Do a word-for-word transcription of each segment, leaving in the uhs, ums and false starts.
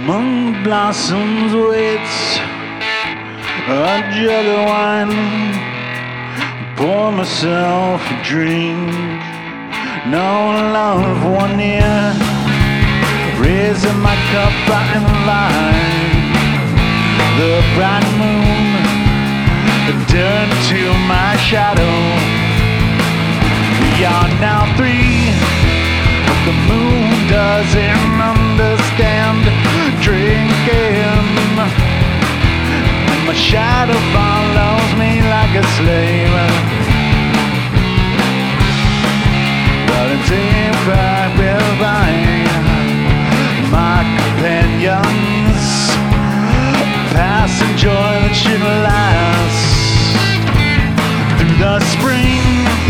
Among blossoms waits a jug of wine. Pour myself a drink. No love, one near. Raising my cup and line. The bright moon turned to my shadow. We are now three. But the moon doesn't understand drinking. And my shadow follows me like a slave. But it's in fact by my companions. Passing joy that should last through the spring.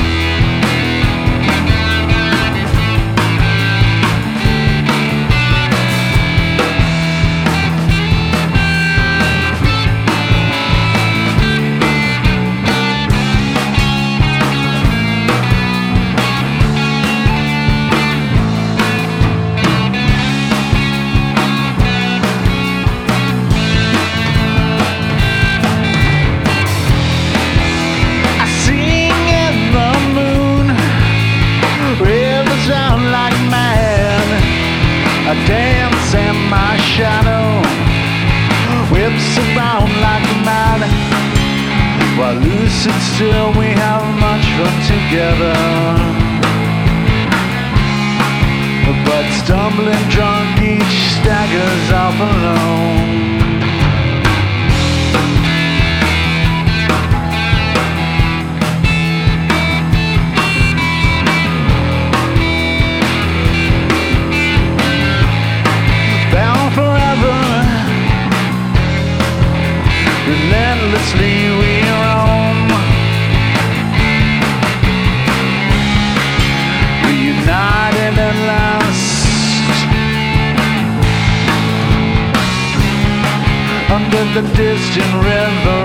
I dance and my shadow whips around like mad. While lucid still we have much fun together. But stumbling drunk each staggers off alone. Relentlessly we roam, reunited at last under the distant river.